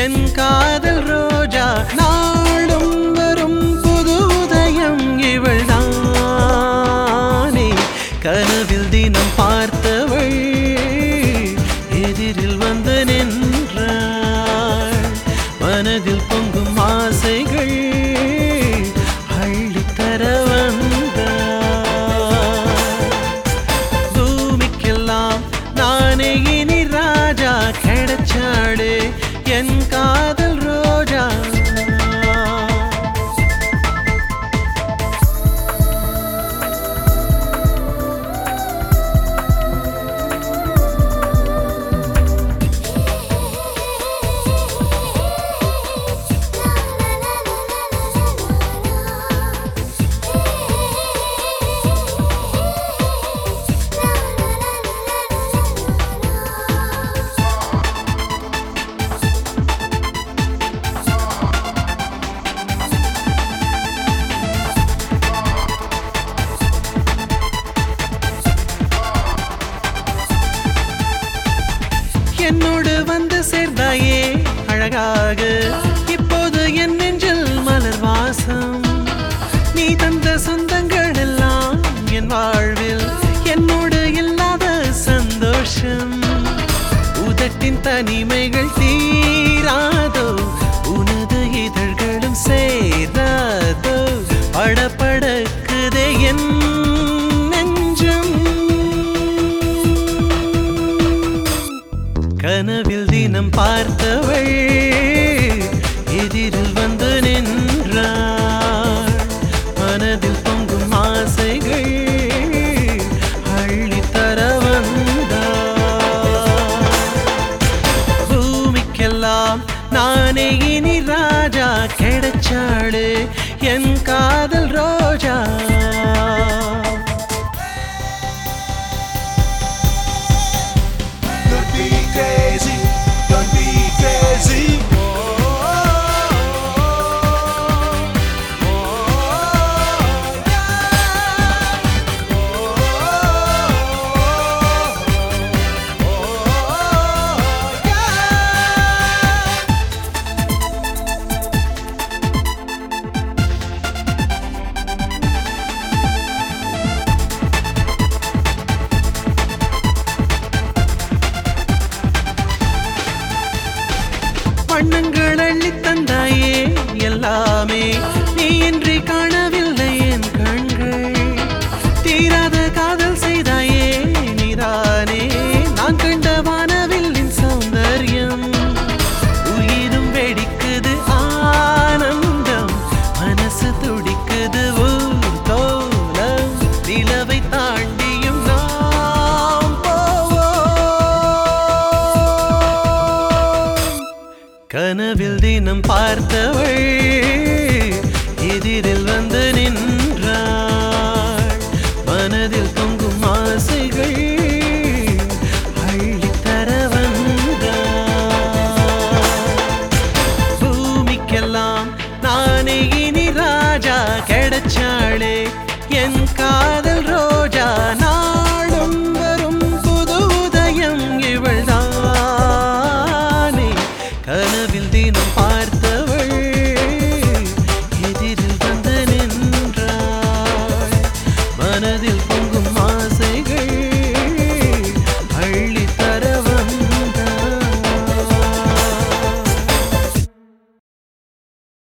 என் காதல் ரோஜா நாளும் வரும் புது உதயம் இவள்தானே கனவில் தினம் பார்த்தவள் எதிரில் வந்து நின்றாள் மனதில் பொங்கும் ஆசைகள் அள்ளித்தர வந்தாள் பூமிக்கெல்லாம் நானே இனி ராஜா கிடைச்சாளே என் காதல் ரோஜா என்னோடு வந்து சேர்ந்தாயே அழகாக இப்போது என் நெஞ்சில் மலர் வாசம் நீ தந்த சொந்தங்கள் எல்லாம் என் வாழ்வில் என்னோடு இல்லாத சந்தோஷம் உதட்டின் தனிமைகள் தீராதோ உனது இதழ்களும் சேராதோ படபடக்குதே என் கனவில் தினம் பார்த்தவள் எதிரில் வந்து நின்றாள் மனதில் பொங்கும் ஆசைகள் அள்ளித்தர வந்தாள் பூமிக்கெல்லாம் நானே இனி ராஜா கிடைச்சாளே என் காதல் ரோஜா Don't be crazy. வண்ணங்கள் அள்ளி தந்தாயே எல்லாமே நீ இன்றி காணவில்லை என் கண்கள் தீராத காதல் செய்தாயே நீதானே நான் கண்ட வானவில்லின் சௌந்தர்யம் உயிரும் வெடிக்குது ஆனந்தம் மனசு துடிக்குது ஊர் கோலம் நிலவை தாண்டியும் நாம் போவோம் கனவில் தினம் பார்த்தவள் எதிரில் வந்து நின்றாள் மனதில் பொங்கும் ஆசைகள் அள்ளித்தர வந்தாள் பூமிக்கெல்லாம் நானே இனி ராஜா கிடைச்சாளே என் காதல் ரோஜா நான்